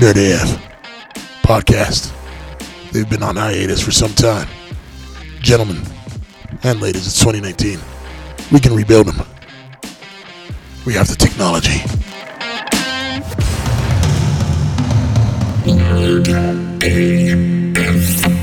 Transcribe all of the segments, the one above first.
Nerd AF podcast. They've been on hiatus for some time. Gentlemen and ladies, it's 2019. We can rebuild them. We have the technology. Nerd AF.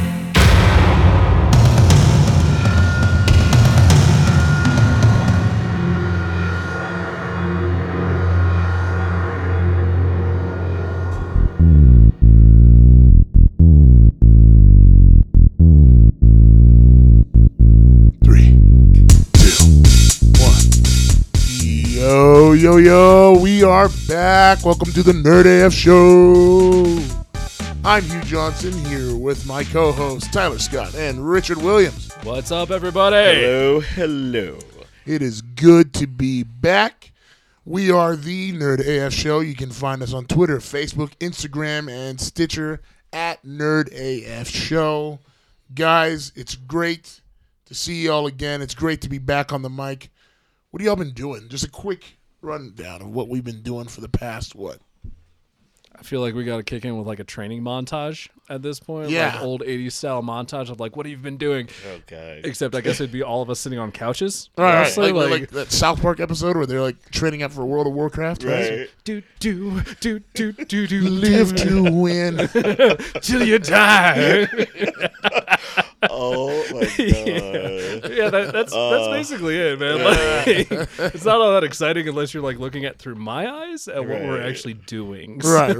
Yo, we are back. Welcome to the Nerd AF Show. I'm Hugh Johnson here with my co-hosts Tyler Scott and Richard Williams. What's up, everybody? Hello. It is good to be back. We are the Nerd AF Show. You can find us on Twitter, Facebook, Instagram, and Stitcher at Nerd AF Show. Guys, it's great to see y'all again. It's great to be back on the mic. What have y'all been doing? Just a quick rundown of what we've been doing for the past, I feel like we got to kick in with like a training montage at this point. Yeah. Like old 80s style montage of like, what have you been doing? Okay. Except I guess it'd be all of us sitting on couches. All right, Honestly, like that South Park episode where they're like training up for World of Warcraft. Right. do Live to win. till you die. Oh my god. Yeah, that's basically it, man. Like, it's not all that exciting unless you're like looking at through my eyes at what we're Right. actually doing. Right.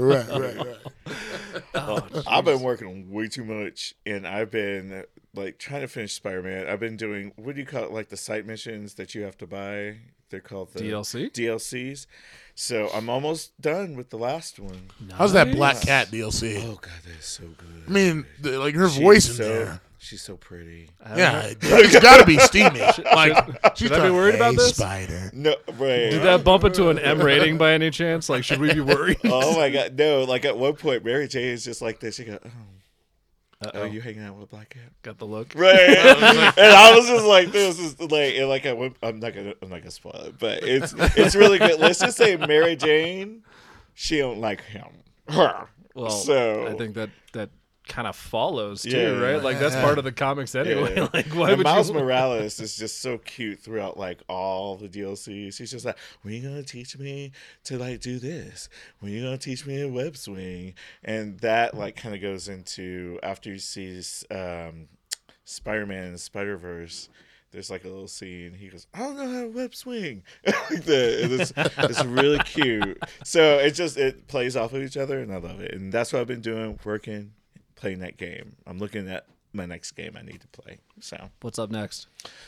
I've been working way too much, and I've been like trying to finish Spider-Man. I've been doing, what do you call it, like the side missions that you have to buy? They're called the DLCs. So I'm almost done with the last one. How's that Black Cat DLC? Oh god, that is so good. I mean, like her voice in there. She's so pretty. Yeah, it's got to be steamy. Like, she's should I be worried about this? Spider. No, right. Did that bump into an M rating by any chance? Like, should we be worried? Oh my god, no! Like at one point, Mary Jane is just like this. She goes, "Oh, you hanging out with a Black Cat?" Got the look. Right, and I was just like, "This is like," and like I'm not gonna spoil it, but it's really good. Let's just say Mary Jane, she don't like him. Well, so I think that kind of follows too, Yeah. right? Like that's part of the comics anyway. Yeah. Like, why and would Miles you? Morales is just so cute throughout like all the DLCs. He's just like, "When you gonna teach me to like do this? When you gonna teach me a web swing?" And that like kind of goes into after you see Spider-Man and Spider-Verse. There's like a little scene. He goes, "I don't know how to web swing." Like that. It's really cute. So it plays off of each other, and I love it. And that's what I've been doing, working, playing that game. I'm looking at my next game I need to play. So What's up next?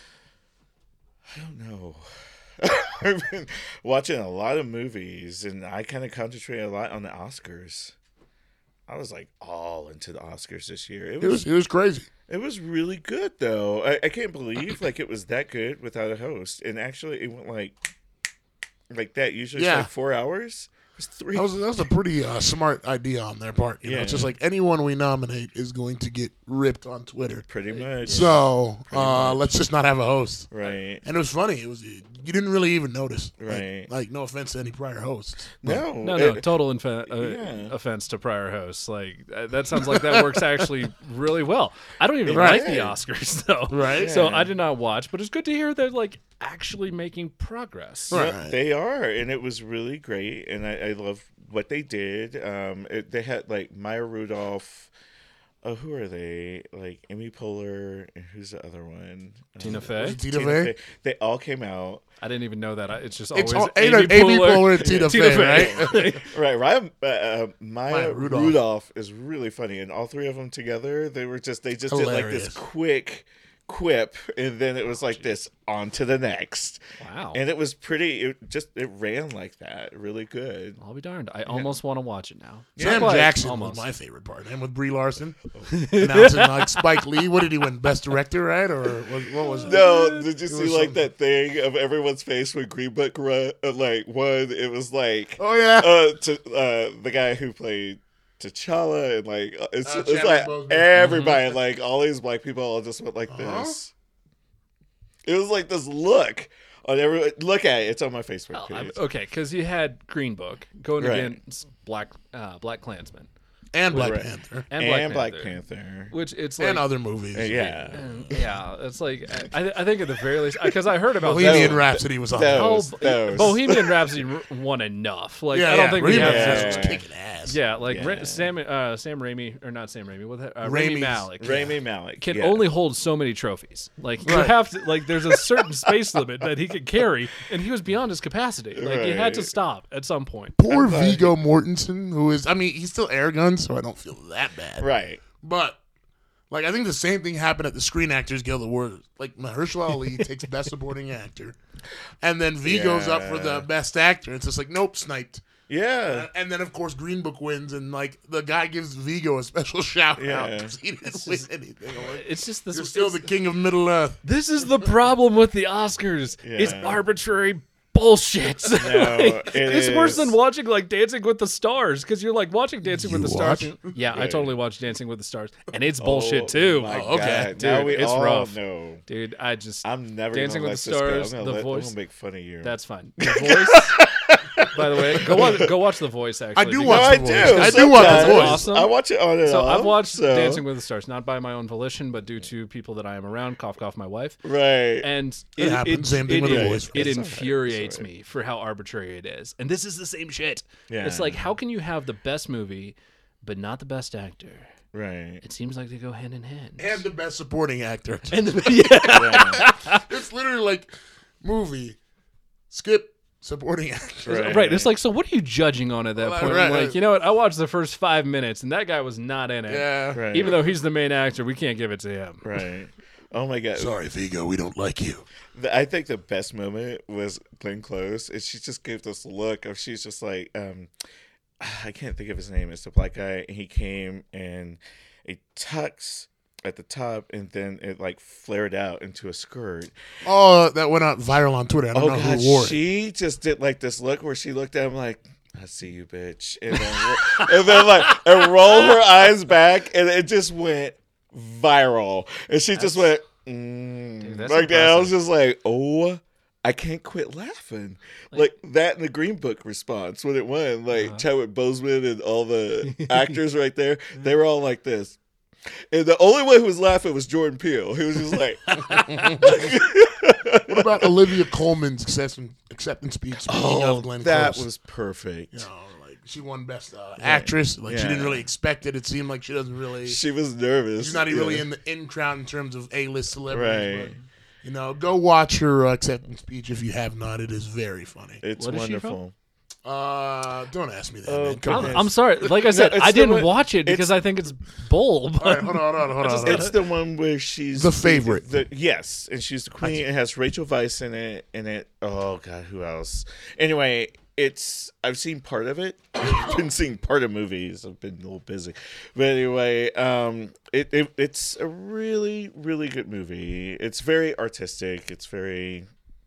I don't know. I've been watching a lot of movies, and I kind of concentrate a lot on the Oscars. I was like all into the Oscars this year. It was crazy. It was really good, though. I can't believe like it was that good without a host. And actually, it went like that. Usually, it's like 4 hours. It was 3. That was a pretty smart idea on their part. You know, it's just like anyone we nominate is going to get ripped on Twitter. Pretty much. So let's just not have a host. Right. And it was funny. You didn't really even notice. Right. Like no offense to any prior hosts. No. Total offense to prior hosts. Like that sounds like that works actually really well. I don't even like the Oscars though. Right. So I did not watch, but it's good to hear they're like actually making progress. Right. Yeah, they are, and it was really great, and I love what they did. They had like Maya Rudolph. Oh, who are they? Like Amy Poehler, and who's the other one? Tina Fey. Tina Fey. They all came out. I didn't even know that. It's just It's always Amy Poehler and Tina Fey, right? Right, Maya Maya Rudolph is really funny, and all three of them together, they just did like this quick quip, and then it was like this on to the next. Wow. And it was pretty. It ran like that, really good. I'll be darned. I almost want to watch it now. Sam Not quite, Jackson almost. was my favorite part. And with Brie Larson announcing like Spike Lee. What did he win? Best director, right? Or what was it? No, did you It see was like something. that thing of everyone's face when Green Book won? It was like Oh yeah. the guy who played T'Challa, and like it's Chadwick like Boseman. everybody, like all these black people all just went like this. It was like this look Look at it. It's on my Facebook page. Okay, because you had Green Book going Right. against Black Klansman And Black Right. Panther. and Black Panther. which it's like And other movies. Yeah. yeah, it's like I think at the very least because I heard about Bohemian Those- Rhapsody was on those- there. those. Bohemian Rhapsody won enough. Like Yeah, I don't think we Bohemian have. Rhapsody Yeah. was kicking ass. Yeah, like Yeah. Sam Raimi or not Sam Raimi, Rami Raimi's- Malek Rami Malek can yeah. only hold so many trophies. Like you Right. have to like there's a certain space limit that he could carry, and he was beyond his capacity. Like he had to Right. stop at some point. Poor I'm like- Viggo Mortensen, who is, I mean, he's still Aragon, so I don't feel that bad. Right. But, like, I think the same thing happened at the Screen Actors Guild Awards. Like, Mahershala Ali takes Best Supporting Actor, and then Viggo's up for the Yeah. Best Actor. It's just like, nope, sniped. Yeah. And then, of course, Green Book wins, and, like, the guy gives Viggo a special shout out Yeah. because he didn't win anything. I'm like, It's just this. you're still the king of Middle Earth. This is the problem with the Oscars. It's Yeah. arbitrary bullshit. Like, it it's worse is. than watching like Dancing with the Stars because you're like watching Dancing with You the Stars. watch? Yeah, I Right. totally watched Dancing with the Stars, and it's bullshit too. My Oh, okay. God. Now Dude, we it's all rough. know. Dude, I just I'm never Dancing gonna with let the this go. Stars, I'm The gonna I'm Voice. gonna make fun of you. That's fine. The Voice. By the way, go watch The Voice. Actually, I do because- watch I The do. Voice. I do watch The sometimes. Voice. Awesome. I watch it on and So off. I've watched so- Dancing with the Stars, not by my own volition, but due to people that I am around. Cough, cough, my wife. Right. And It happens. Same thing with The Voice. It It's all right. infuriates It's all right. me for how arbitrary it is. And this is the same shit. Yeah. It's like, how can you have the best movie, but not the best actor? Right. It seems like they go hand in hand. And the Best Supporting Actor. And yeah. Yeah. It's literally like movie, skip, supporting actor. Right. It's like, so what are you judging on at that Right, point? right, I'm like, right. you know what? I watched the first 5 minutes, and that guy was not in it. Yeah. Right. Even though he's the main actor, we can't give it to him. Right. Oh my God. Sorry, Viggo, we don't like you. I think the best moment was Glenn Close, and she just gave this look of she's just like, I can't think of his name. It's the black guy, and he came and it tux at the top, and then it like flared out into a skirt. Oh, that went out viral on Twitter. I don't Oh know God, who wore it. she just did like this look where she looked at him like, "I see you, bitch," and then like and rolled her eyes back, and it just went viral, and she just went. Dude, that's Like that, I was impressive. just like, "Oh, I can't quit laughing." Like that in the Green Book response when it won, like Chadwick Boseman and all the actors right there, they were all like this. And the only one who was laughing was Jordan Peele. He was just like, What about Olivia Colman's acceptance speech? Speaking of Glenn that Close? was perfect. You know, like she won Best Actress. Like she Yeah. didn't really expect it. It seemed like she doesn't really. She was nervous. She's not even Yeah. really in the in crowd in terms of A-list celebrities. Right. But, you know, go watch her acceptance speech if you have not. It is very funny. It's What is she wonderful. Don't ask me that, Oh, man. Come goodness. on. I'm sorry. Like I said, it's I the didn't one- watch it because I think it's bull. But All right, hold on. It's the one where she's The favorite. Yes, and she's the queen. It has Rachel Weisz in it. Oh God, who else? Anyway, I've seen part of it. I've been seeing part of movies. I've been a little busy, but anyway, it's a really really good movie. It's very artistic. It's very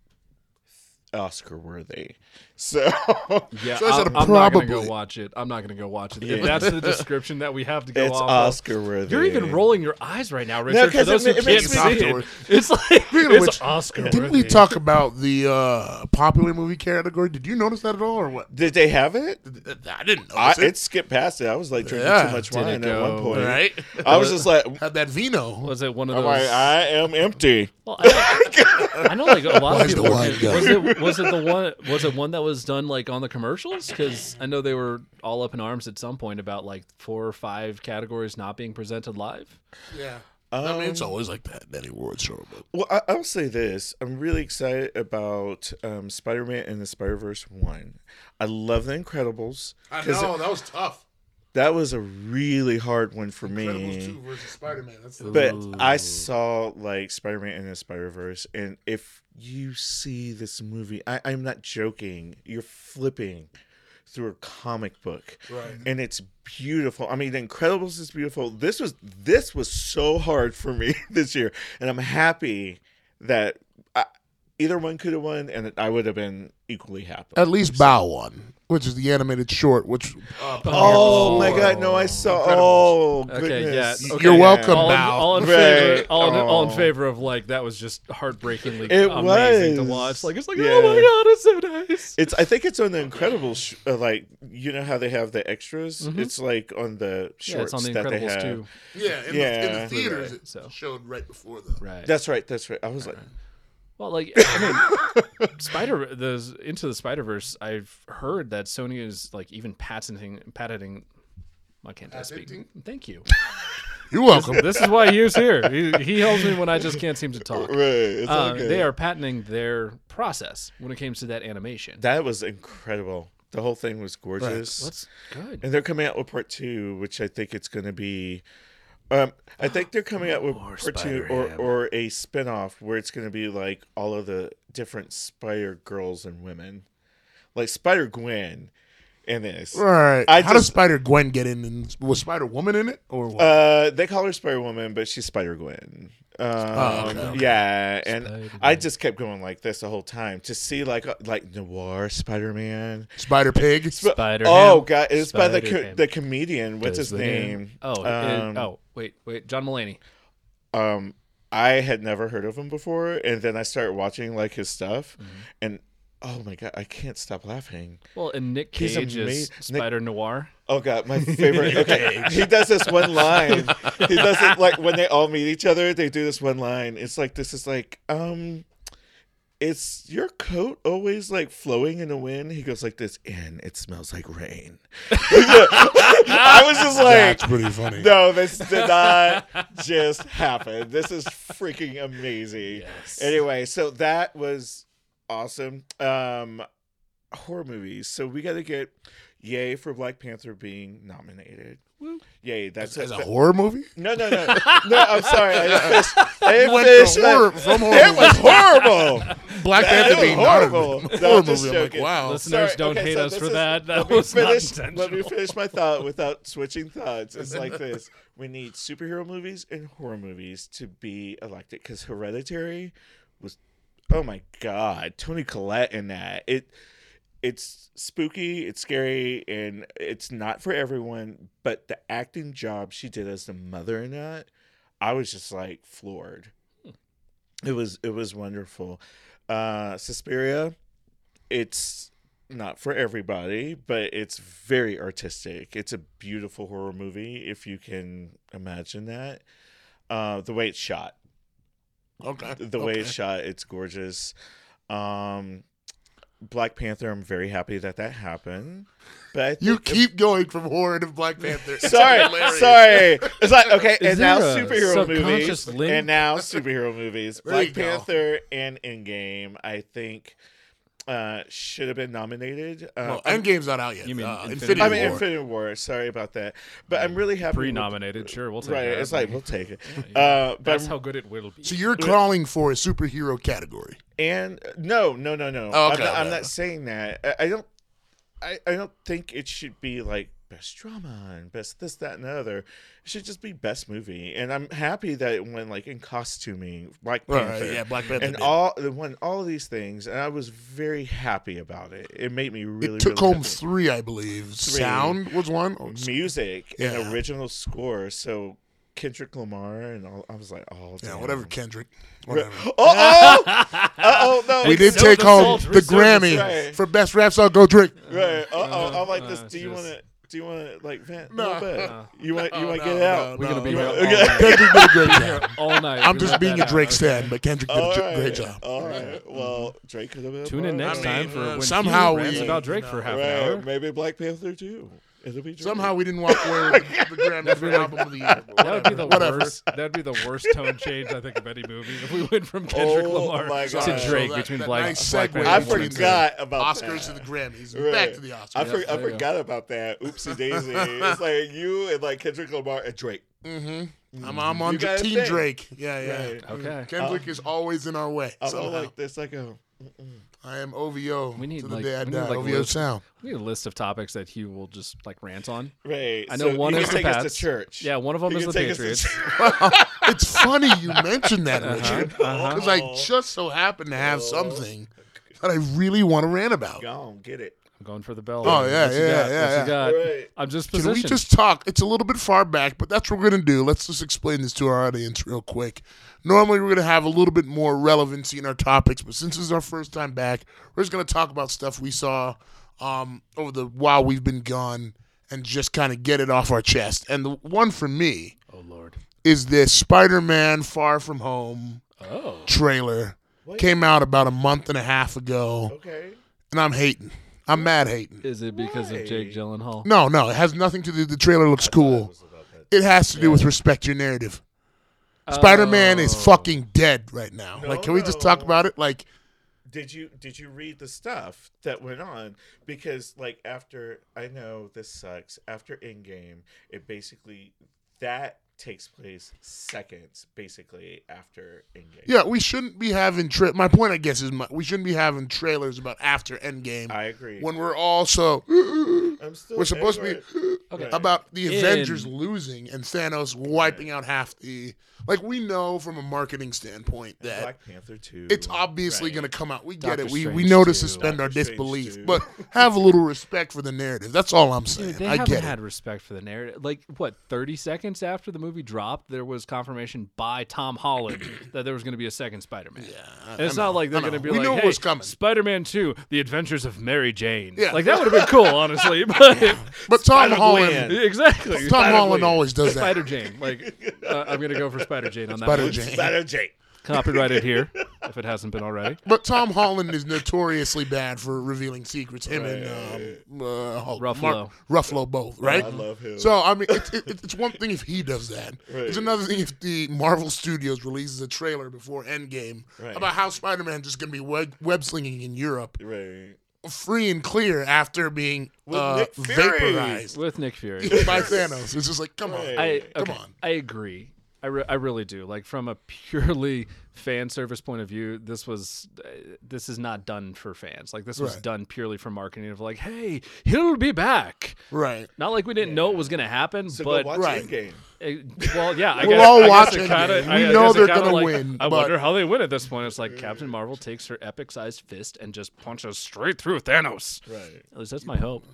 Oscar worthy. So yeah, So I said I'm not gonna go probably. watch it. I'm not gonna go watch it. Yeah. If that's the description that we have to go it's off of. Oscar worthy. You're even rolling your eyes right now, Richard. For 'cause those it who ma- can't it see makes me- it, it's like Speaking of it's which, Oscar. Didn't we talk about the popular movie category? Did you notice that at all, or what? Did they have it? I didn't notice It skipped past it. I was like drinking Yeah. too much Did it wine at go- one point. Right? I was just like, Had that vino. Was it one of I'm those? like, I am empty. Well, I know, like a lot Why of is the people. wine Was it the one? Was it one that was done like on the commercials? Because I know they were all up in arms at some point about like 4 or 5 categories not being presented live. Yeah. I mean, it's always like that in any award show. But Well, I'll say this. I'm really excited about Spider-Man and the Spider-Verse 1. I love The Incredibles. I 'cause know that was tough. That was a really hard one for Incredibles me. 2 versus Spider-Man. That's the But Ooh. I saw like Spider-Man and the Spider-Verse, and if you see this movie, I'm not joking. You're flipping through a comic book, Right. and it's beautiful. I mean, The Incredibles is beautiful. This was so hard for me this year, and I'm happy that either one could have won, and I would have been equally happy. At least Bow won. which is the animated short, which Oh premiered my for- God! No, I saw. Incredibles. Oh Okay, goodness! yeah, okay. You're welcome, all, Bao. all in Right. favor, all in Oh. favor of like that was just heartbreakingly It amazing to was. watch. Like it's like, Yeah. oh my god, it's so nice. It's. I think it's on the Incredibles. Like you know how they have the extras. It's like on the Yeah, shorts it's on the that they Incredibles have. too. Yeah, in Yeah. the theaters, Right, it so. showed right before the. Right. That's right. That's right. I was like, Well, like I mean, Into the Spider-Verse. I've heard that Sony is like even patenting. I can't speak. Patenting? Thank you. You're welcome. This is why he is here. He helps me when I just can't seem to talk. right. It's okay. They are patenting their process when it comes to that animation. That was incredible. The whole thing was gorgeous. That's good. And they're coming out with part 2, which I think it's going to be. I think they're coming out with More part 2 Spider-Ham. or a spin-off where it's going to be like all of the different Spider girls and women, like Spider Gwen in this. All right. I How does just- Spider Gwen get in? And was Spider Woman in it or what? They call her Spider Woman, but she's Spider Gwen. okay. Yeah, and Spider-Gwen. I just kept going like this the whole time to see like Noir Spider Man. Spider Pig. Spider-Ham. Oh god, it's by Spider-Ham. the comedian. What's his Does the name? Wait, John Mulaney. I had never heard of him before, and then I started watching like his stuff, and oh my god, I can't stop laughing. Well, and Nick He's Cage is Nick- Spider Noir. Oh god, my favorite. Okay, he does this one line. He does it like when they all meet each other. They do this one line. It's like this is like is your coat always like flowing in the wind? He goes like this, and it smells like rain. I was just like, That's pretty funny. no, this did not just happen. This is freaking amazing. Yes. Anyway, so that was awesome. Horror movies. So we got to get yay for Black Panther being nominated. Woo. Yay. That's As a horror movie? No. No, I'm sorry. I didn't went finish from my- horror- from horror It was horrible. Black That Panther was being horrible. not a No, horror I'm just movie. I'm like, joking. wow. Listeners, Sorry, don't okay, hate so us this for is- that. That let me was not finish- Let intentional. me finish my thought without switching thoughts. It's like this. We need superhero movies and horror movies to be elected because Hereditary was, oh my God, Toni Collette in that. It's spooky, it's scary, and it's not for everyone, but the acting job she did as the mother in that, I was just like floored. It was wonderful. Suspiria, it's not for everybody, but it's very artistic. It's a beautiful horror movie if you can imagine that. The way it's shot. Okay. The way it's shot, it's gorgeous. Black Panther, I'm very happy that happened. But I You think keep going from horror to Black Panther. It's sorry. hilarious. It's like okay, Is and now there a superhero movies, subconscious link? and now superhero movies. There you Black go. Panther and Endgame, I think, should have been nominated. Well, Endgame's not out yet. You mean Infinity I mean, War. Infinity War. Sorry about that, but I'm really happy. with- Pre-nominated, sure, we'll take Right, that. it's like we'll take it. Yeah. But That's I'm- how good it will be. So you're calling for a superhero category. And no. Oh, okay, I'm okay. not saying that. I don't think it should be like best drama and best this, that, and the other. It should just be best movie. And I'm happy that it went like in costuming, Black Panther, Right, yeah, Black Panther. and did. it won all of these things, and I was very happy about it. It made me really It took really home happy. 3, I believe. Sound was one. Oh, Music Yeah. and original score. So Kendrick Lamar and all. I was like, oh, yeah, damn. whatever, Kendrick. Whatever. Oh no! We did So take the home salt the resurfaced. Grammy Right. for best rap song. Go Drake. Right. I'm like this. Do you just- want to? Do you want to like vent a No. little bit? No. You want No, to no, get it no, out? We're gonna be no. here all Okay. night. Kendrick did a great job. All night. I'm We just let being that a Drake out. stan, but Kendrick did All a right. great job. All right. Well, Drake could have been. a Tune in part next of it. time for when somehow Hugh rants we- about Drake for half an hour. Right. Maybe Black Panther too. It'll be Drake. Somehow we didn't walk away with the Grammy for album of the year. That would be the Whatever. worst. That would be the worst tone change I think of any movie if we went from Kendrick Oh, Lamar my to God. Drake So between that Black. nice Black segue Panther I and between forgot about Oscars that. to the Grammys. Right. Back to the Oscars. I there you go. forgot about that. Oopsie daisy. It's like you and like Kendrick Lamar and Drake. I'm on You got a Team thing. Drake. Yeah. Right. Okay. Kendrick is always in our way. I'm somehow. like this. Like a. I am OVO We need, to the like- day I we need, die. like, OVO list- sound. We need a list of topics that Hugh will just like rant on. Right. I know so one you is can the take us Pats. to church. Yeah, one of them You is can the take us to Patriots. church. It's funny you mentioned that, Richard. Uh-huh. Because I just so happen to have something that I really want to rant about. Go on, get it. I'm going for the bell. Oh, yeah, What you yeah, got? yeah, What yeah. you got? Right. I'm just Can positioned. we just talk? It's a little bit far back, but that's what we're going to do. Let's just explain this to our audience real quick. Normally, we're going to have a little bit more relevancy in our topics, but since this is our first time back, we're just going to talk about stuff we saw over the while we've been gone and just kind of get it off our chest. And the one for me Oh Lord. is this Spider-Man Far From Home Oh. trailer. What? Came out about a month and a half ago, Okay. and I'm hating. I'm mad hating. Is it because Why? of Jake Gyllenhaal? No, it has nothing to do. The trailer looks It cool. was about that. It has to do with respect your narrative. Spider-Man is Oh. fucking dead right now. No, Like, can we just talk no. about it? Like, Did you read the stuff that went on? Because like after, I know this sucks. After Endgame, it basically that takes place seconds basically after Endgame. yeah, we shouldn't be having. My point, I guess, is we shouldn't be having trailers about after Endgame I agree. when we're also I'm still we're supposed to angry. be Okay. about the In- Avengers losing and Thanos wiping out half the. Like, we know from a marketing standpoint that Black Panther 2. it's obviously Right. going to come out. We get Doctor it. We Strange know to 2. suspend our Doctor Strange disbelief, 2. but have a little respect for the narrative. That's all I'm saying. Dude, they I haven't get had it. respect for the narrative. Like, what, 30 seconds after the movie dropped, there was confirmation by Tom Holland that there was going to be a second Spider-Man. Yeah, And it's I know, not like they're I know. going to be We like, knew it hey, was coming. Spider-Man 2, The Adventures of Mary Jane. Yeah. Like, that would have been cool, honestly. But But Tom Spider-Gwen. Holland, exactly. Tom Spider-Gwen. Holland always does that. Spider-Jane. Like, I'm going to go for Spider-Jane on that Spider one. Jane. Spider Jake. Copyrighted here, if it hasn't been already. But Tom Holland is notoriously bad for revealing secrets. Him and Hulk. Ruffalo. Ruffalo both, right? I love him. So I mean, it's one thing if he does that. Right. It's another thing if the Marvel Studios releases a trailer before Endgame Right. about how Spider-Man just going to be web slinging in Europe, Right. free and clear after being With Nick Fury. vaporized With Nick Fury. by Thanos. It's just like, come on, Right. Come come on. I agree. I really do. Like, from a purely fan service point of view, this is not done for fans. Like, this was Right. done purely for marketing of like, hey, he'll be back. Right. Not like we didn't know it was going to happen, So but go watch Right. Endgame. well, yeah, I We'll guess, all I watch guess it Endgame. kinda, We I know guess it they're kinda gonna like, win, I but- wonder how they win at this point. It's like Captain Marvel takes her epic-sized fist and just punches straight through Thanos. Right. At least that's my hope.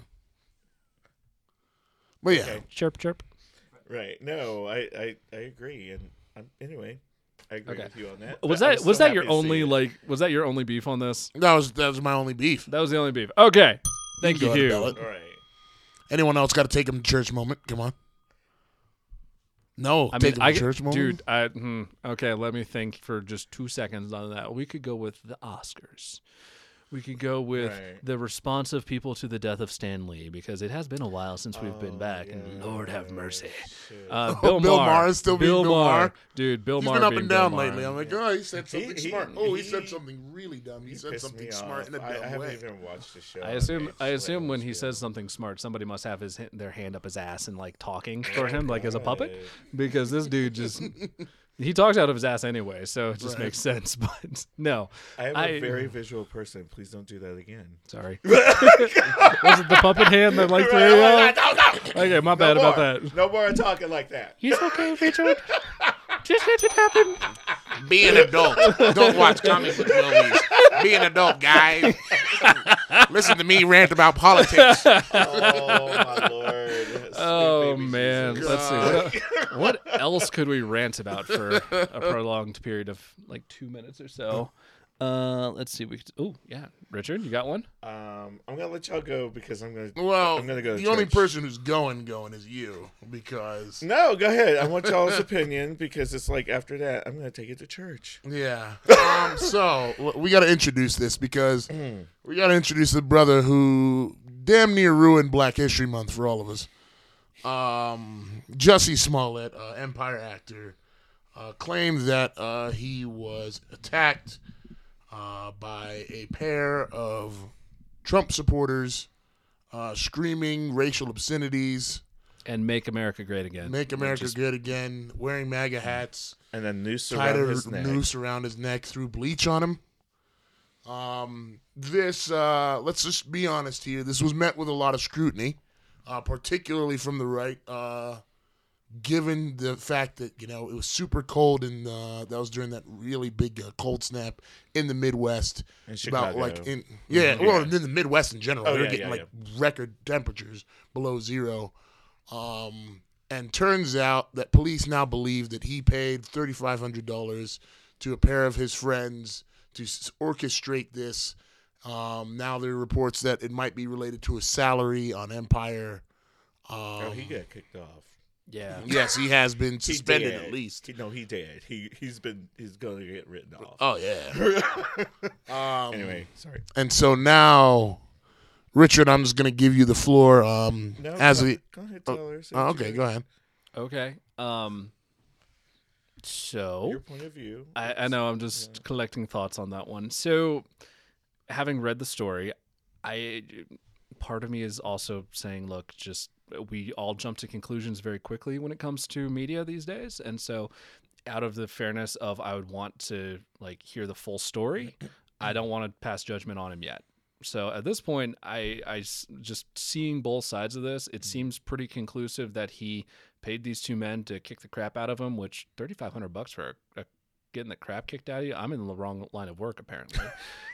But yeah, Okay. Chirp, chirp. Right. No, I agree. And anyway, I agree Okay. with you on that. Was But I'm that was still that your happy to see only it. like was that your only beef on this? that was my only beef. That was the only beef. Okay. Thank You you, can go Hugh. ahead, Bella. All right. Anyone else got to take him to church moment? Come on. No, I take mean, him to church moment. dude. Okay, let me think for just 2 seconds on that. We could go with the Oscars. We could go with Right. the response of people to the death of Stan Lee because it has been a while since we've been back, and Lord have mercy. Shit. Bill Bill Maher. Maher is still being Bill Maher? Dude, Bill He's Maher been up being and Bill down Maher. lately. I'm like, oh, he said something He- smart. He said he- something really dumb. He said pissed something me smart off. in a I dumb haven't way. even watched the show. I assume when he says something smart, somebody must have their hand up his ass and like talking for him like as a puppet, because this dude just he talks out of his ass anyway, so it just Right. makes sense. But no, I am a very visual person. Please don't do that again. sorry. Was it the puppet hand that like threw you off? No, Okay, my bad about that. No more talking like that. He's okay, Richard. Just let it happen. Be an adult. Don't watch comic book movies. Be an adult, guys. Listen to me rant about politics. Oh my lord. Sweet Oh baby man, Jesus. let's see what else could we rant about for a prolonged period of like 2 minutes or so. Let's see. Oh yeah, Richard, you got one? I'm gonna let y'all go because I'm gonna. Well, I'm gonna go to the only church. person who's going is you because No, go ahead. I want y'all's opinion because it's like after that I'm gonna take it to church. yeah. So we got to introduce this because we got to introduce the brother who damn near ruined Black History Month for all of us. Jussie Smollett, Empire actor, claimed that he was attacked by a pair of Trump supporters screaming racial obscenities, And make America great again. make America good again, wearing MAGA hats, And then noose tied around a his neck. noose around his neck, threw bleach on him. Let's just be honest here. This was met with a lot of scrutiny, particularly from the right, given the fact that, it was super cold and that was during that really big cold snap in the Midwest. In Chicago. Well, in the Midwest in general. Oh, They were yeah, getting yeah, record temperatures below zero. And turns out that police now believe that he paid $3,500 to a pair of his friends to orchestrate this. Now there are reports that it might be related to his salary on Empire. He got kicked off. Yeah. Yes, he has been suspended did. at least. He did. He's going to get written off. Oh yeah. Anyway, sorry. And so now, Richard, I'm just gonna give you the floor. No, go ahead, Tyler. Say what you okay, got. go ahead. Okay. So Your point of view. I know I'm just collecting thoughts on that one. So, having read the story, part of me is also saying, look, just we all jump to conclusions very quickly when it comes to media these days, and so out of the fairness of I would want to hear the full story, I don't want to pass judgment on him yet. So at this point, I just seeing both sides of this, it seems pretty conclusive that he paid these two men to kick the crap out of him, which $3,500 for getting the crap kicked out of you. I'm in the wrong line of work apparently.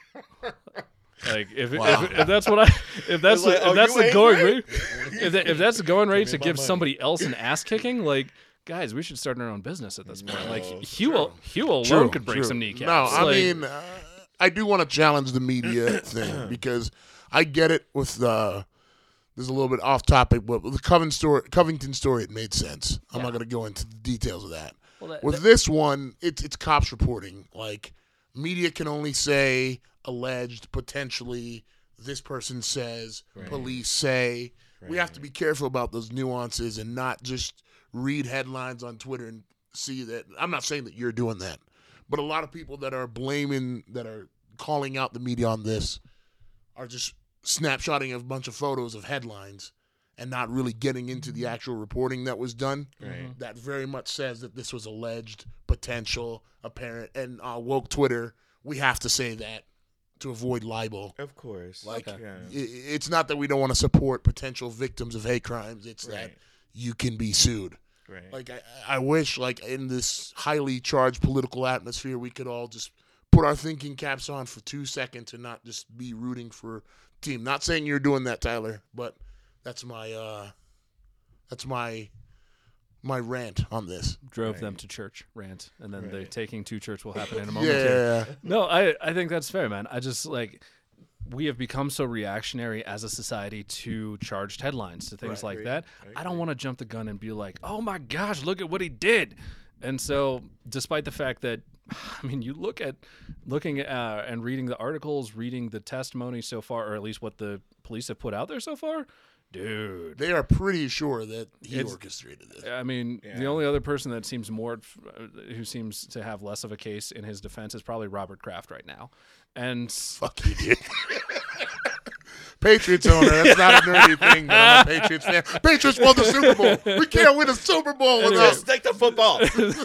If that's what if that's the going rate, if that's the going rate to give somebody else an ass kicking, guys, we should start our own business at this point. Hugh alone could break some kneecaps. No, I mean, I do want to challenge the media thing because I get it with there's a little bit off topic, but with the Covington story, it made sense. I'm not going to go into the details of that. Well, with this one, it's cops reporting. Media can only say alleged, potentially, this person says, police say. Right. We have to be careful about those nuances and not just read headlines on Twitter and see that. I'm not saying that you're doing that, but a lot of people that are calling out the media on this are just snapshotting a bunch of photos of headlines and not really getting into the actual reporting that was done. Right. That very much says that this was alleged, potential, apparent, and woke Twitter, we have to say that to avoid libel. Of course. It's not that we don't want to support potential victims of hate crimes. It's that you can be sued. Right. I wish, in this highly charged political atmosphere, we could all just put our thinking caps on for 2 seconds and not just be rooting for team. Not saying you're doing that, Tyler, but that's my rant on this. Drove them to church rant, and then the taking to church will happen in a moment. Yeah. No, I think that's fair, man. I just we have become so reactionary as a society to charged headlines, to things like that. I don't want to jump the gun and be like, oh my gosh, look at what he did. And so, despite the fact that, you looking at and reading the articles, reading the testimony so far, or at least what the police have put out there so far, dude, they are pretty sure that he orchestrated this. The only other person that seems who seems to have less of a case in his defense is probably Robert Kraft right now. And fuck you, dude. Patriots owner. That's not a nerdy thing, but I'm a Patriots fan. Patriots won the Super Bowl. We can't win a Super Bowl without stick the football.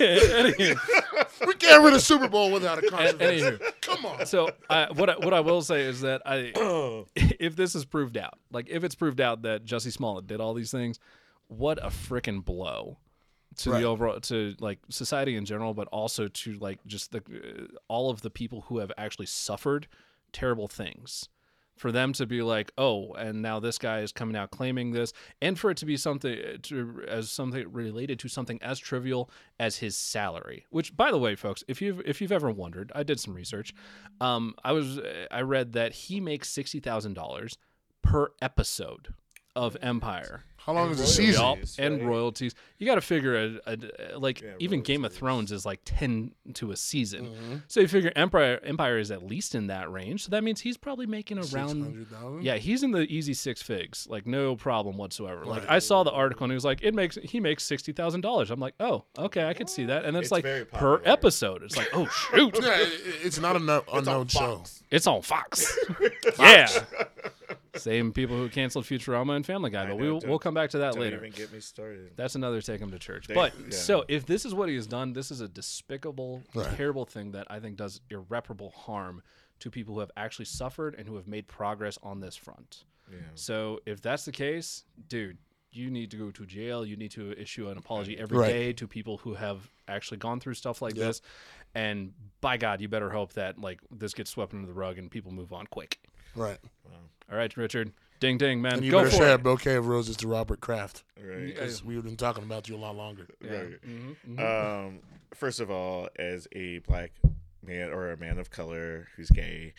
We can't win a Super Bowl without a controversy. Come on. So what I will say is that if this is proved out, if it's proved out that Jussie Smollett did all these things, what a freaking blow to the overall, to society in general, but also to just all of the people who have actually suffered terrible things. For them to be oh, and now this guy is coming out claiming this, and for it to be something related to something as trivial as his salary. Which, by the way, folks, if you've ever wondered, I did some research. I read that he makes $60,000 per episode of Empire. How long is the season? And royalties. You got to figure even Game of Thrones is 10 to a season. Mm-hmm. So you figure Empire is at least in that range. So that means he's probably making around $600,000. Yeah, he's in the easy six figs, no problem whatsoever. Right. I saw the article and it was he makes $60,000. I'm like, oh, okay, I could see that. And then it's per episode. It's oh shoot. Yeah, it's not an unknown show. It's on Fox. Yeah. Same people who canceled Futurama and Family Guy, but we'll come back to that later. Don't even get me started. That's another take him to church. So if this is what he has done, this is a despicable, terrible thing that I think does irreparable harm to people who have actually suffered and who have made progress on this front. Yeah. So if that's the case, dude, you need to go to jail. You need to issue an apology every Right. day to people who have actually gone through stuff like this. And by God, you better hope that like this gets swept under the rug and people move on quick. Right. All right, Richard. Ding, ding, man. And you Go better for share a it. bouquet of roses to Robert Kraft. Right. Because we've been talking about you a lot longer. Right. Mm-hmm. First of all, as a black man or a man of color who's gay,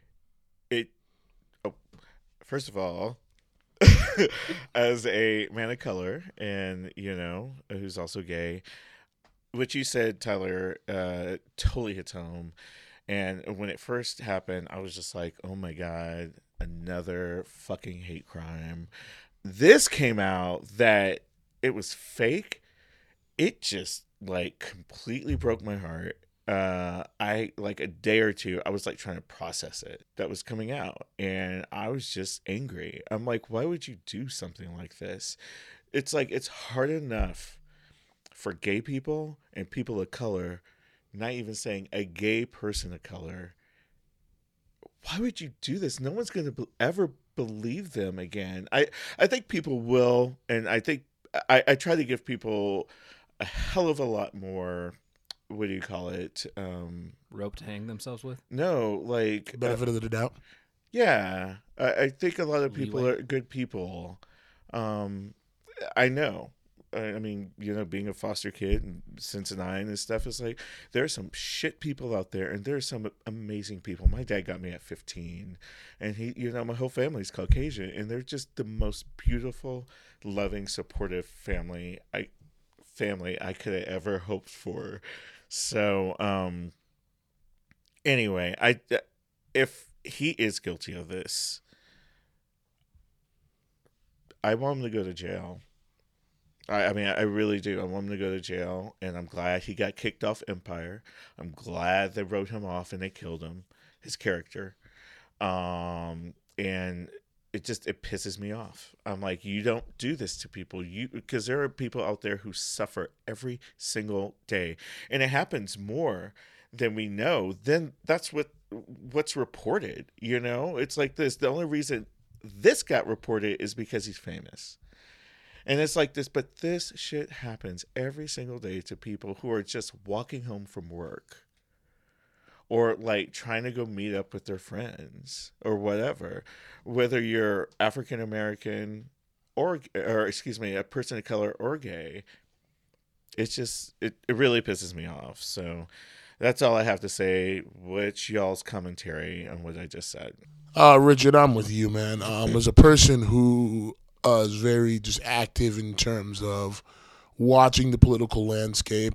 first of all, as a man of color and, who's also gay, what you said, Tyler, totally hits home. And when it first happened, I was just like, oh my God, another fucking hate crime. This came out that it was fake. It just like completely broke my heart. I like a day or two, I was like trying to process it that was coming out, and I was just angry. I'm like, why would you do something like this? It's like, it's hard enough for gay people and people of color, not even saying a gay person of color. Why would you do this? No one's going to ever believe them again. I think people will, and I think I try to give people a hell of a lot more, what do you call it? Rope to hang themselves with? No, like... Benefit of the doubt. Yeah. I think a lot of people Leeway. are good people. I know. I mean, being a foster kid and since 9 and stuff is like, there are some shit people out there, and there are some amazing people. My dad got me at 15, and he, my whole family's Caucasian, and they're just the most beautiful, loving, supportive family I could have ever hoped for. So, anyway, if he is guilty of this, I want him to go to jail. I mean, I really do. I want him to go to jail, and I'm glad he got kicked off Empire. I'm glad they wrote him off and they killed him, his character. And it pisses me off. I'm like, you don't do this to people. Because there are people out there who suffer every single day, and it happens more than we know. Then that's what's reported. It's like this. The only reason this got reported is because he's famous. And it's like this, but this shit happens every single day to people who are just walking home from work or like trying to go meet up with their friends or whatever, whether you're African American or excuse me, a person of color or gay. It's just, it really pisses me off. So that's all I have to say. What's y'all's commentary on what I just said? Richard, I'm with you, man. As a person who is very just active in terms of watching the political landscape,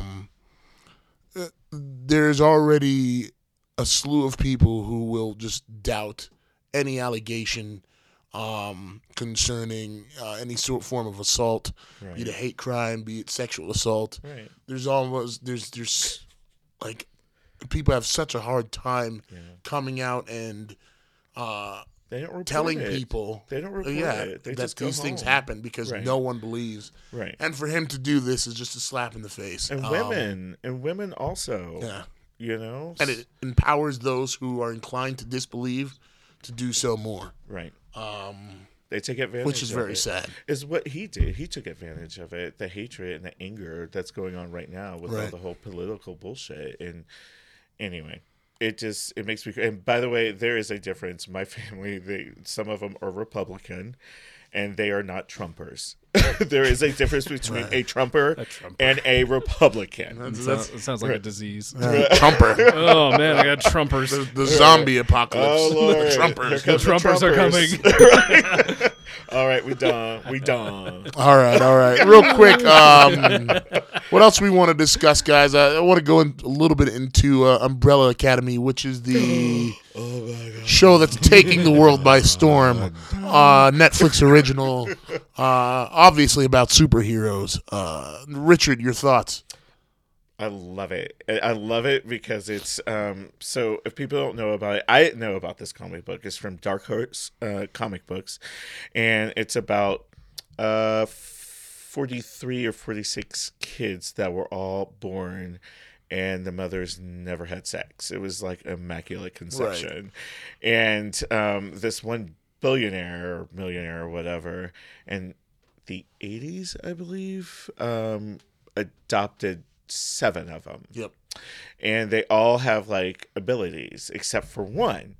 there's already a slew of people who will just doubt any allegation concerning any form of assault, Right. be it a hate crime, be it sexual assault. Right. There's like, people have such a hard time coming out and They don't report telling it. people They don't report it. They that just go these things home. happen because Right. no one believes. Right. And for him to do this is just a slap in the face. And women also. Yeah. And And it empowers those who are inclined to disbelieve to do so more. Right. They take advantage, Which is of very it. sad. Is what he did. He took advantage of it, the hatred and the anger that's going on right now with all Right. the whole political bullshit. And anyway, it makes me. And by the way, there is a difference. My family, some of them are Republican, and they are not Trumpers. There is a difference between a Trumper and a Republican. It sounds like a disease. Trumper. Oh, man, I got Trumpers. The zombie apocalypse. Oh, Lord. The Here Trumpers. comes the Trumpers are Trumpers. All right, we done. All right. Real quick, what else we want to discuss, guys? I want to go a little bit into Umbrella Academy, which is the show that's taking the world by storm. Netflix original, obviously about superheroes. Richard, your thoughts? I love it. I love it because it's so if people don't know about it, I know about this comic book. It's from Dark Horse Comic Books, and it's about 43 or 46 kids that were all born and the mothers never had sex. It was like immaculate conception. And this one billionaire or millionaire or whatever, and the 80s, I believe, adopted 7 of them. Yep. And they all have like abilities except for one.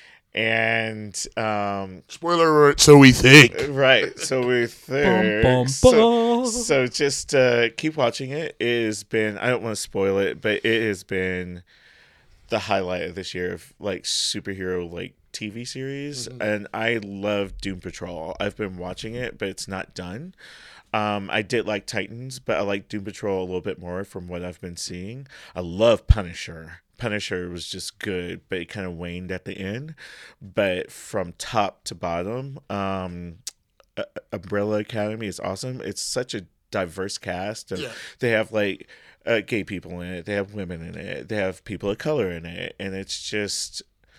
And spoiler alert, so we think. Right, so we think. Bum, bum, so just keep watching it. It has been, I don't want to spoil it, but it has been the highlight of this year of like superhero like TV series. And I love Doom Patrol. I've been watching it, but it's not done. I did like Titans, but I like Doom Patrol a little bit more from what I've been seeing. I love Punisher. Punisher was just good, but it kind of waned at the end. But from top to bottom, Umbrella Academy is awesome. It's such a diverse cast. And they have like gay people in it. They have women in it. They have people of color in it. And it's just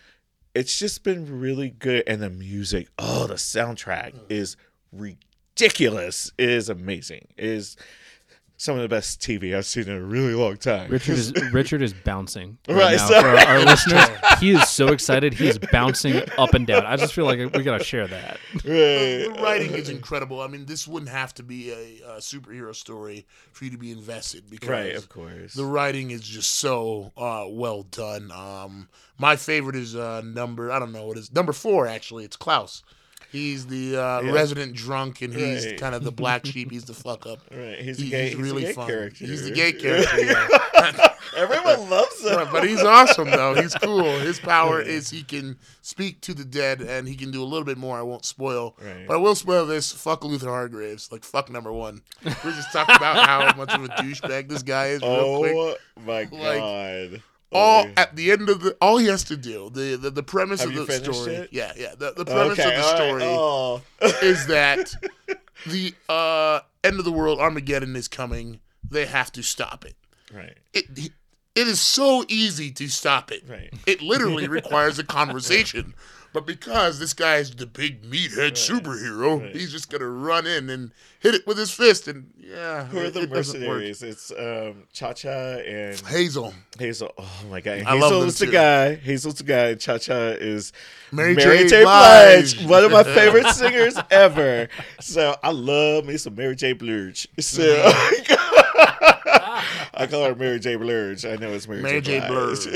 been really good. And the music, the soundtrack is ridiculous. It is amazing. It is some of the best TV I've seen in a really long time. Richard is bouncing right now. For our listeners, he is so excited. He is bouncing up and down. I just feel like we got to share that. The writing is incredible. I mean, this wouldn't have to be a superhero story for you to be invested because right, of course. The writing is just so well done. My favorite is number 4, actually. It's Klaus. He's the resident drunk, and he's kind of the black sheep. He's the fuck up. Right. He's really gay fun. Character. He's the gay character. Everyone loves him. Right, but he's awesome, though. He's cool. His power is he can speak to the dead, and he can do a little bit more. I won't spoil. Right. But I will spoil this. Fuck Luther Hargraves. Like, fuck number 1. We're just talking about how much of a douchebag this guy is real quick. Oh, my God. At the end of all he has to do, the premise of the story. It? Yeah. The premise of the story is that the end of the world, Armageddon, is coming. They have to stop it. Right. It is so easy to stop it. Right. It literally requires a conversation. But because this guy is the big meathead superhero, he's just going to run in and hit it with his fist. And who are the mercenaries? It's Cha-Cha and Hazel. Oh, my God. I love them too. Hazel's the guy. Cha-Cha is Mary J. Blige. One of my favorite singers ever. So I love me some Mary J. Blige. So I call her Mary J. Blige. I know it's Mary J. Blige.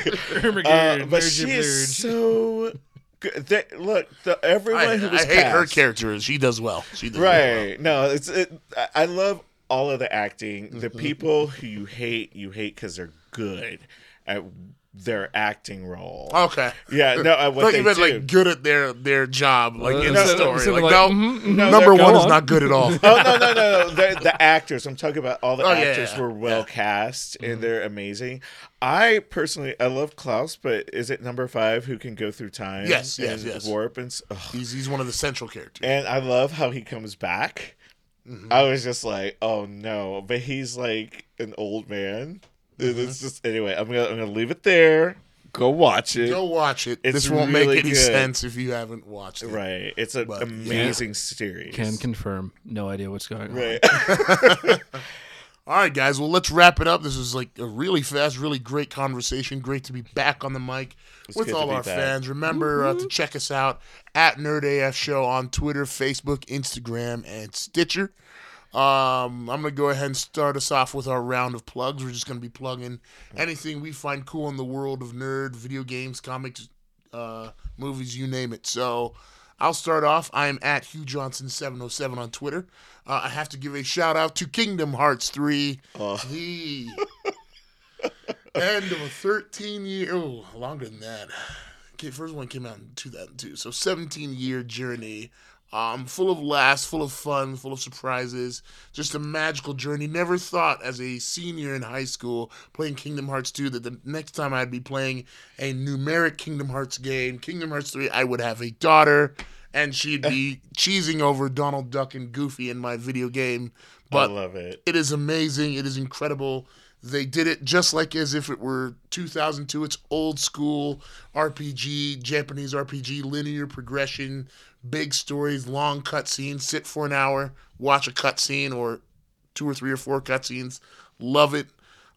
But she is so good. Everyone who was I hate her character. She does well. She does right. Well. No, I love all of the acting. The people who you hate because they're good at their acting role. Okay. Yeah. No. What they meant do. like good at their job, like in the story. No, number 1 is not good at all. No. The actors. I'm talking about all the actors were well cast and they're amazing. I love Klaus, but is it number 5 who can go through time? Yes. Warp and he's one of the central characters. And I love how he comes back. I was just like, oh no, but he's like an old man. It's just anyway. I'm gonna leave it there. Go watch it. This won't really make any good. sense if you haven't watched it. Right. It's an amazing series. Can confirm. No idea what's going on. Right. All right, guys. Well, let's wrap it up. This was like a really fast, really great conversation. Great to be back on the mic with all our fans. Remember to check us out at NerdAF Show on Twitter, Facebook, Instagram, and Stitcher. I'm going to go ahead and start us off with our round of plugs. We're just going to be plugging anything we find cool in the world of nerd, video games, comics, movies, you name it. So I'll start off. I'm at Hugh Johnson 707 on Twitter. I have to give a shout out to Kingdom Hearts 3, the end of a 13-year, longer than that. Okay, first one came out in 2002, so 17-year journey. Full of laughs, full of fun, full of surprises. Just a magical journey. Never thought as a senior in high school playing Kingdom Hearts 2 that the next time I'd be playing a numeric Kingdom Hearts game, Kingdom Hearts 3, I would have a daughter and she'd be cheesing over Donald Duck and Goofy in my video game. But I love it. It is amazing. It is incredible. They did it just like as if it were 2002. It's old school RPG, Japanese RPG, linear progression, big stories, long cutscenes. Sit for an hour, watch a cutscene or 2 or 3 or 4 cutscenes. Love it.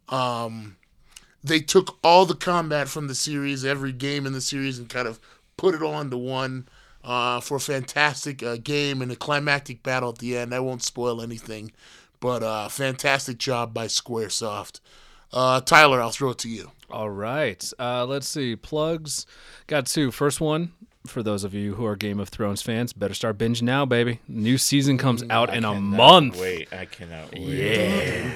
They took all the combat from the series, every game in the series, and kind of put it all into one. for a fantastic game and a climactic battle at the end. I won't spoil anything, but fantastic job by Squaresoft. Tyler, I'll throw it to you. All right. Let's see. Plugs. Got two. First one, for those of you who are Game of Thrones fans, better start binging now, baby. New season comes out in a month. I cannot wait. Yeah.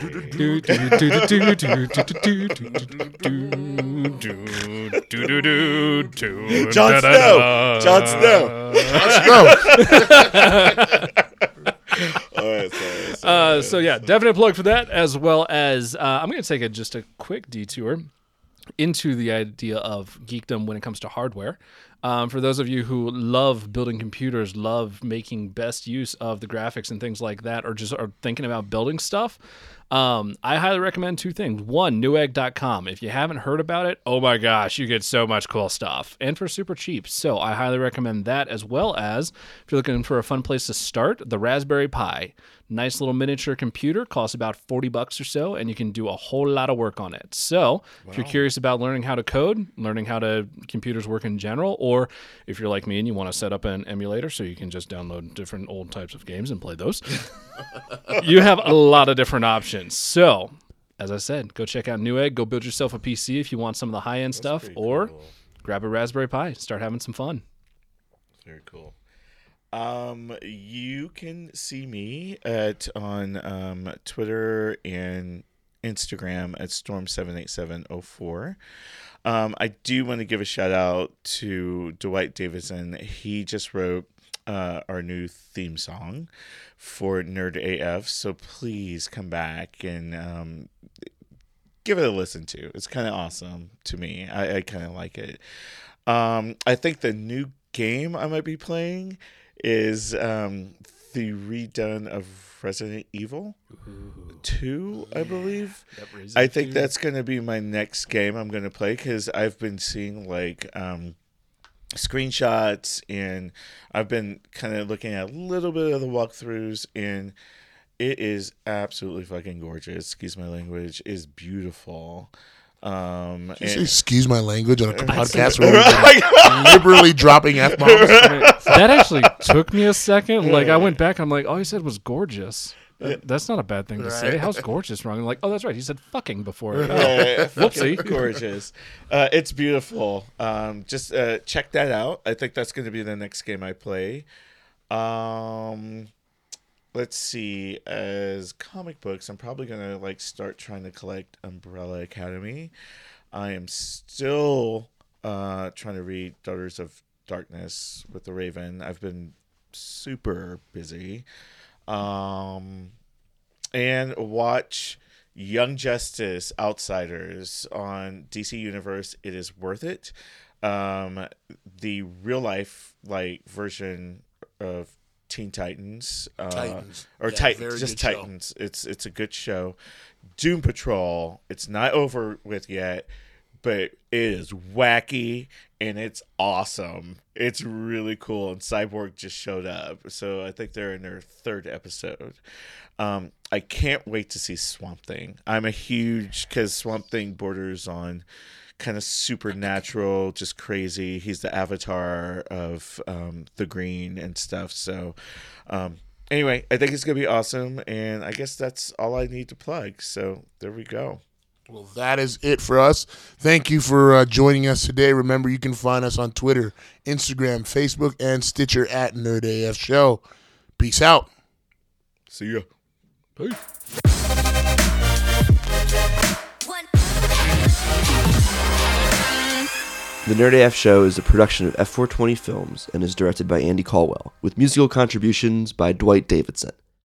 Jon Snow. Jon Snow. So yeah, definite plug for that, as well as I'm going to take just a quick detour into the idea of geekdom when it comes to hardware. For those of you who love building computers, love making best use of the graphics and things like that, or just are thinking about building stuff, I highly recommend two things. One, Newegg.com. If you haven't heard about it, oh my gosh, you get so much cool stuff, and for super cheap. So I highly recommend that, as well as if you're looking for a fun place to start, the Raspberry Pi. Nice little miniature computer, costs about $40 or so, and you can do a whole lot of work on it. So if you're curious about learning how to code, learning how to computers work in general, or if you're like me and you want to set up an emulator so you can just download different old types of games and play those, you have a lot of different options. So, as I said, go check out Newegg. Go build yourself a PC if you want some of the high-end stuff, or grab a Raspberry Pi. Start having some fun. Very cool. You can see me on Twitter and Instagram at Storm78704. I do want to give a shout out to Dwight Davidson. He just wrote our new theme song for Nerd AF, so please come back and give it a listen to. It's kind of awesome to me. I kind of like it. I think the new game I might be playing is the redone of Resident Evil 2, I believe. I think that's going to be my next game I'm going to play, because I've been seeing like screenshots, and I've been kind of looking at a little bit of the walkthroughs, and it is absolutely fucking gorgeous. Excuse my language. Is beautiful. Excuse my language on a podcast where we're liberally dropping F-bombs. That actually took me a second. Like, I went back and I'm like, all he said was gorgeous. That's not a bad thing to say. How's gorgeous wrong? I'm like, oh, that's right. He said fucking before. Whoopsie. Gorgeous. It's beautiful. Just check that out. I think that's going to be the next game I play. Let's see. As comic books, I'm probably going to start trying to collect Umbrella Academy. I am still trying to read Daughters of Darkness with the Raven. I've been super busy. And watch Young Justice Outsiders on DC Universe. It is worth it. The real life version of Teen Titans, Titans, Titans. It's a good show. Doom Patrol. It's not over with yet, but it is wacky and it's awesome. It's really cool. And Cyborg just showed up, so I think they're in their 3rd episode. I can't wait to see Swamp Thing. I'm a huge, because Swamp Thing borders on kind of supernatural, just crazy. He's the avatar of the Green and stuff. So anyway, I think it's going to be awesome. And I guess that's all I need to plug. So there we go. Well, that is it for us. Thank you for joining us today. Remember, you can find us on Twitter, Instagram, Facebook, and Stitcher at Nerd AF Show. Peace out. See ya. Peace. The Nerd AF Show is a production of F420 Films and is directed by Andy Caldwell, with musical contributions by Dwight Davidson.